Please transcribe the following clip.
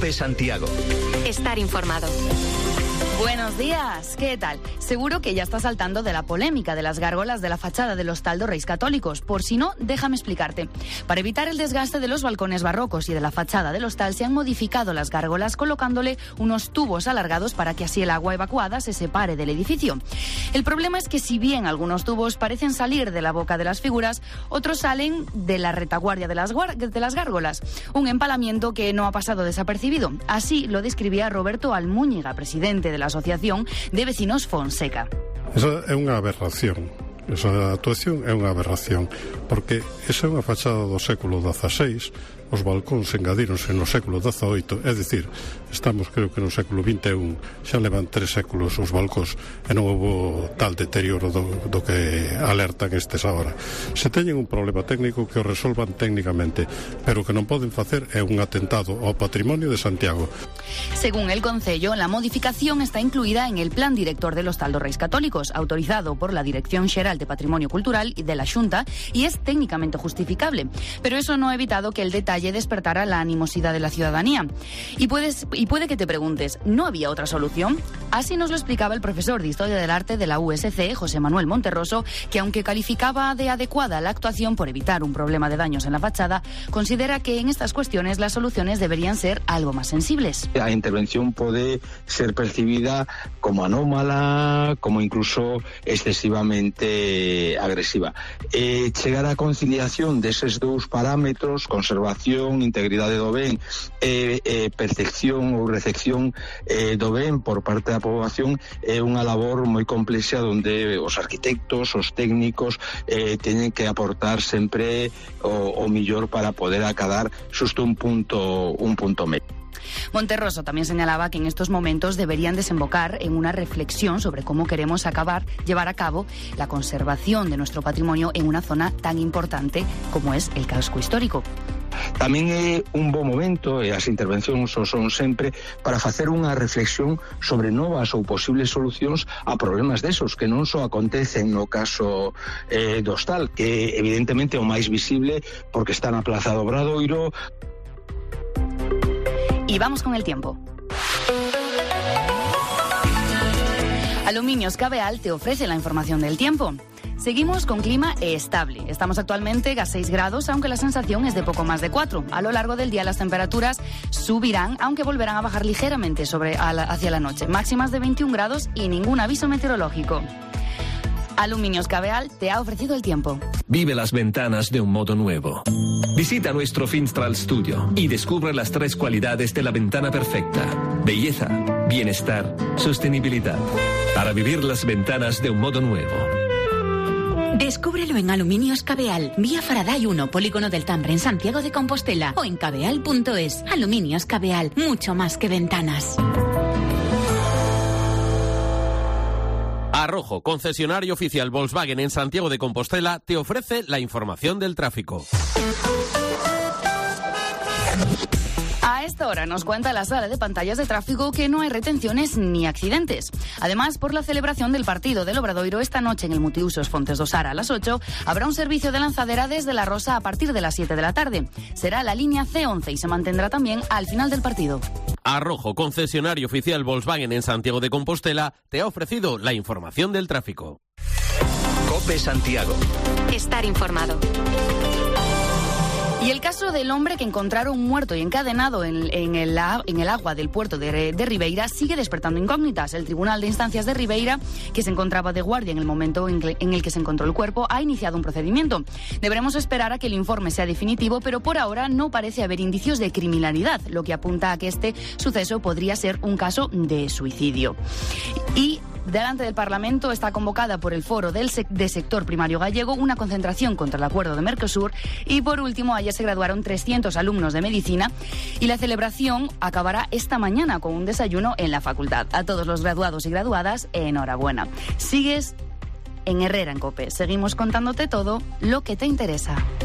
COPE Santiago. Estar informado. Buenos días, ¿qué tal? Seguro que ya está saltando de la polémica de las gárgolas de la fachada del Hostal dos Reis Católicos. Por si no, déjame explicarte. Para evitar el desgaste de los balcones barrocos y de la fachada del hostal, se han modificado las gárgolas colocándole unos tubos alargados para que así el agua evacuada se separe del edificio. El problema es que si bien algunos tubos parecen salir de la boca de las figuras, otros salen de la retaguardia de las gárgolas. Un empalamiento que no ha pasado desapercibido. Así lo describía Roberto Almúñiga, presidente de la Asociación de Vecinos Fonseca. Esa é unha aberración. Esa actuación é unha aberración, porque esa é unha fachada do século XVI, os balcóns engadíronse no século XVIII, é dicir, estamos creo que no século XXI, xa levan 3 séculos os balcóns e non houbo tal deterioro do que alertan estes agora. Se teñen un problema técnico, que o resolvan técnicamente, pero o que non poden facer é un atentado ao patrimonio de Santiago. Según el Concello, la modificación está incluida en el Plan Director del Hostal dos Reis Católicos, autorizado por la Dirección Xeral de Patrimonio Cultural de la Xunta, y es técnicamente justificable. Pero eso no ha evitado que el detalle despertara la animosidad de la ciudadanía. Y puede que te preguntes, ¿no había otra solución? Así nos lo explicaba el profesor de Historia del Arte de la USC, José Manuel Monterroso, que aunque calificaba de adecuada la actuación por evitar un problema de daños en la fachada, considera que en estas cuestiones las soluciones deberían ser algo más sensibles. A intervención pode ser percibida como anómala, como incluso excesivamente agresiva. Chegar á conciliación deses dous parámetros, conservación, integridade do ben, percepción ou recepción do ben por parte da poboación, é unha labor moi complexa onde os arquitectos, os técnicos teñen que aportar sempre o millor para poder acadar xusto un punto medio. Monterroso también señalaba que en estos momentos deberían desembocar en una reflexión sobre cómo queremos llevar a cabo la conservación de nuestro patrimonio en una zona tan importante como es el casco histórico. Tamén é un bo momento, e as intervencións son sempre para facer unha reflexión sobre novas ou posibles solucións a problemas desos que non só acontecen no caso do hostal, que evidentemente é o máis visible porque está na Plaza do Obradoiro. Y vamos con el tiempo. Aluminios Cabeal te ofrece la información del tiempo. Seguimos con clima estable. Estamos actualmente a 6 grados, aunque la sensación es de poco más de 4. A lo largo del día las temperaturas subirán, aunque volverán a bajar ligeramente hacia la noche. Máximas de 21 grados y ningún aviso meteorológico. Aluminios Cabeal te ha ofrecido el tiempo. Vive las ventanas de un modo nuevo. Visita nuestro Finstral Studio y descubre las 3 cualidades de la ventana perfecta: belleza, bienestar, sostenibilidad. Para vivir las ventanas de un modo nuevo. Descúbrelo en Aluminios Cabeal, vía Faraday 1, Polígono del Tambre, en Santiago de Compostela, o en cabeal.es. Aluminios Cabeal, mucho más que ventanas. Arrojo, concesionario oficial Volkswagen en Santiago de Compostela, te ofrece la información del tráfico. A esta hora nos cuenta la sala de pantallas de tráfico que no hay retenciones ni accidentes. Además, por la celebración del partido del Obradoiro esta noche en el Multiusos Fontes do Sara a las 8, habrá un servicio de lanzadera desde La Rosa a partir de las 7 de la tarde. Será la línea C11 y se mantendrá también al final del partido. Arrojo, concesionario oficial Volkswagen en Santiago de Compostela, te ha ofrecido la información del tráfico. COPE Santiago. Estar informado. Y el caso del hombre que encontraron muerto y encadenado en el agua del puerto de Ribeira sigue despertando incógnitas. El Tribunal de Instancias de Ribeira, que se encontraba de guardia en el momento en el que se encontró el cuerpo, ha iniciado un procedimiento. Deberemos esperar a que el informe sea definitivo, pero por ahora no parece haber indicios de criminalidad, lo que apunta a que este suceso podría ser un caso de suicidio. Y delante del Parlamento está convocada por el Foro de Sector Primario Gallego una concentración contra el Acuerdo de Mercosur, y por último ayer se graduaron 300 alumnos de medicina y la celebración acabará esta mañana con un desayuno en la facultad. A todos los graduados y graduadas, enhorabuena. Sigues en Herrera en COPE. Seguimos contándote todo lo que te interesa.